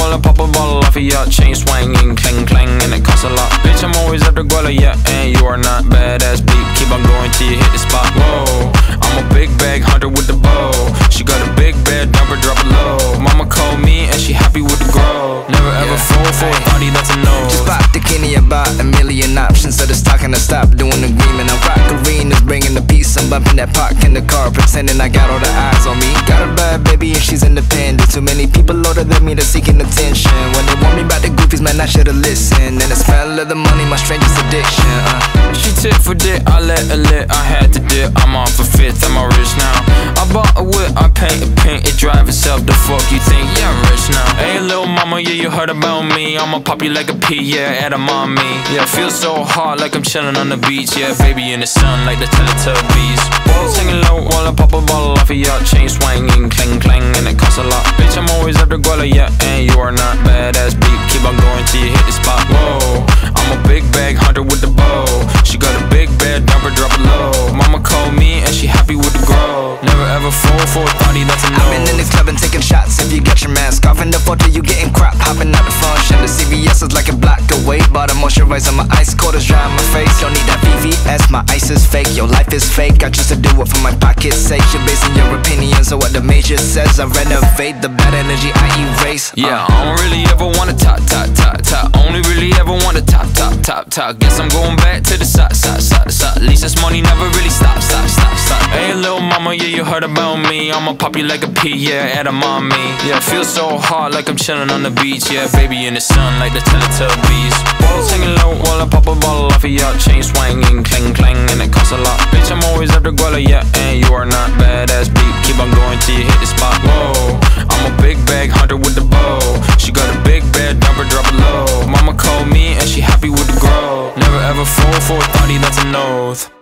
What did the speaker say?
while I pop a bottle off of ya. Chain swinging, clang clang, and it costs a lot. Bitch, I'm always after Guala, yeah, and you are not badass beat. Keep on going till you hit the spot. Whoa, I'm a big bag hunter with the bow. She got a big bed, number drop it low. Mama called me and she happy with the grow. Never ever fall for a party that's a no. Just pop the Kenny about a million options. So just talking to stop doing agreement. I rock arenas, bringing the peace. I'm bumping that park in the car, pretending I got all the eyes on me. Got a bad baby and she's independent. Too many people older than me that's seeking attention. When they want me about the goofies, man, I should've listened. And the smell of the money, my strangest addiction. She tit for dick, I let her lit. I had to dip, I'm off a fifth, I'm all rich now. I bought a whip, I paint a paint, it drive itself. The fuck you think? Yeah, I'm rich now. Hey, little mama, yeah, you heard about me. I'ma pop you like a pea, yeah, at a mommy. Yeah, feel so hot like I'm chilling on the beach. Yeah, baby in the sun like the Teletubbies. Singing low while I pop a bottle off of ya. Chain swinging, clang clang, and it costs a lot. Bitch, I'm always after Guala, yeah, and you are not badass beat. Keep on going till you hit the spot. Whoa, I'm a big bag hunter with the bow. She got a big bed, number drop it low. Mama called me and she happy with the grow. Never ever fall for a party that's a no. I've been in this club and taking shots. If you got your mask off in the photo, you getting crap. Hopping out the function. The CVS is like a block away. Bought a moisturizer, my ice cold is dry on my face. Don't need that VVS, my ice is fake. Your life is fake, I choose to do it for my pocket's sake. You're basing your opinions on what the major says. I renovate the bad energy, I erase. Yeah, I don't really ever wanna top. Only really ever wanna top. Guess I'm going back to the side. At least this money never really stops. Hey, little mama, yeah, you heard about me. I'ma pop you like a pea, yeah, at a mommy. Yeah, feel so hot like I'm chilling on the beach. Yeah, baby in the sun like the Teletubbies. Singing low while I pop a bottle off of ya. Chain swinging, clang clang, and it costs a lot. Bitch, I'm always after Guala, yeah, and you are not badass beat. Keep on going till you hit the spot. Whoa, I'm a big bag hunter with the bow. She got a big bed, number drop it low. Mama called me and she happy with the grow. Never ever fall for a party that's a no.